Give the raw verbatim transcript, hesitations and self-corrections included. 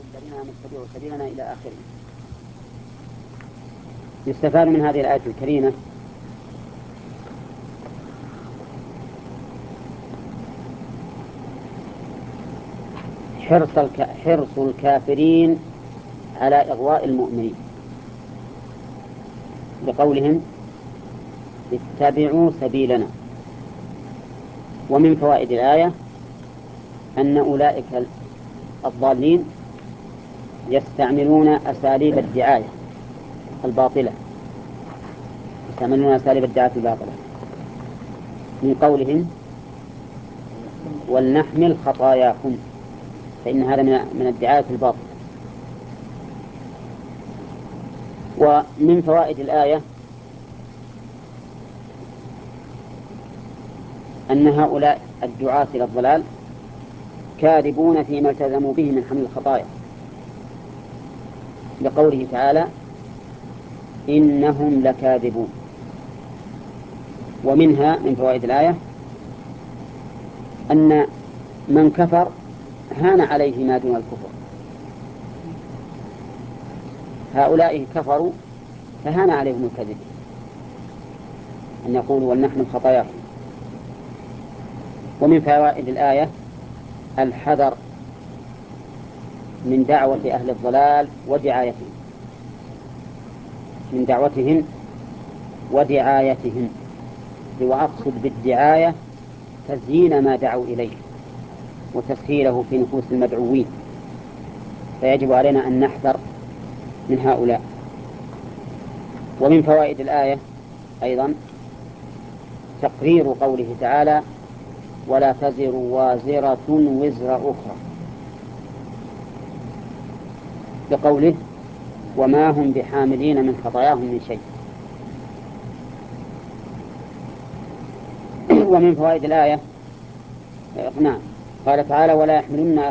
الذين اتبعوا سبيلنا إلى آخره. يستفاد من هذه الآية الكريمة حرص, الك... حرص الكافرين على إغواء المؤمنين بقولهم اتبعوا سبيلنا. ومن فوائد الآية أن أولئك الضالين يستعملون أساليب الدعاية الباطلة يستعملون أساليب الدعاية الباطلة من قولهم ولنحمل خطاياكم، فإن هذا من الدعاية الباطلة. ومن فوائد الآية أن هؤلاء الدعاة إلى الضلال كاذبون فيما التزموا به من حمل الخطايا، لقوله تعالى إنهم لكاذبون. ومنها من فوائد الآية أن من كفر هان عليه ما دون الكفر. هؤلاء كفروا فهان عليهم الكذب، أن يقولوا ولنحمل خطاياكم. ومن فوائد الآية الحذر من دعوة أهل الضلال ودعايتهم من دعوتهم ودعايتهم وأقصد بالدعاية تزيين ما دعوا إليه وتسهيله في نفوس المدعوين، فيجب علينا أن نحذر من هؤلاء. ومن فوائد الآية أيضا تقرير قوله تعالى ولا تزر وازرة وزر أخرى، بقوله وما هم بحاملين من خطاياهم من شيء. ومن فوائد الآية نعم قال تعالى ولا يحملن